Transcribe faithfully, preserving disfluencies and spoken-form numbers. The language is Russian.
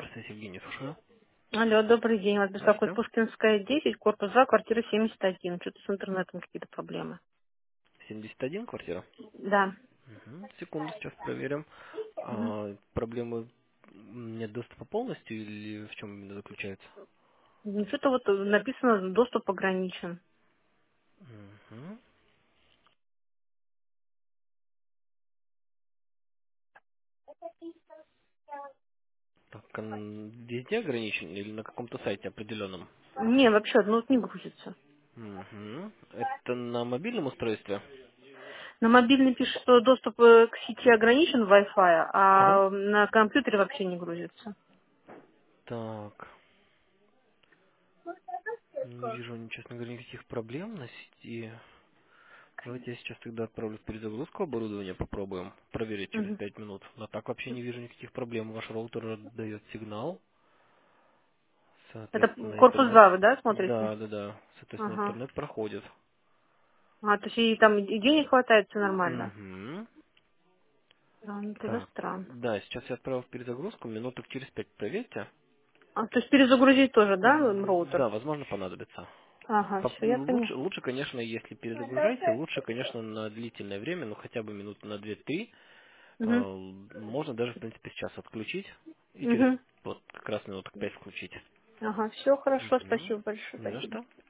Здравствуйте, Евгений, слушаю. Алло, добрый день. Вас беспокоит Здравствуйте. Пушкинская, десять, корпус два, квартира семьдесят один. Что-то с интернетом какие-то проблемы. семьдесят один квартира? Да. Мгм. Секунду, сейчас проверим. Мгм. А, проблемы м, нет доступа полностью или в чем именно заключается? Ну, что-то вот написано, доступ ограничен. Мгм. Так, он везде ограничен или на каком-то сайте определенном? Не, вообще, ну вот не грузится. Мгм. Это на мобильном устройстве? На мобильный пишет, что доступ э, к сети ограничен Wi-Fi, Ага. а на компьютере вообще не грузится. Так, не вижу, честно говоря, никаких проблем на сети. Давайте я сейчас тогда отправлю в перезагрузку оборудования, попробуем проверить через Мгм. пять минут. Но так вообще не вижу никаких проблем. Ваш роутер дает сигнал. Это Соответственно, корпус интернет... два вы, да, смотрите? Да, да, да. Соответственно, Ага. интернет проходит. А, то есть и там и денег хватает, все нормально. Угу. Да, ну тогда Так, странно. да, сейчас я отправил в перезагрузку. Минуток через пять проверьте. А, то есть перезагрузить тоже, да, роутер? Да, возможно, понадобится. Ага, Поп- все, я поняла. Лучше, лучше, конечно, если перезагружаете, лучше, конечно, на длительное время, ну хотя бы минут на две-три. Угу. Э, Можно даже, в принципе, сейчас отключить и через Угу. вот как раз минуток пять включить. Ага, все хорошо, Мгм. спасибо большое, Не за спасибо. что.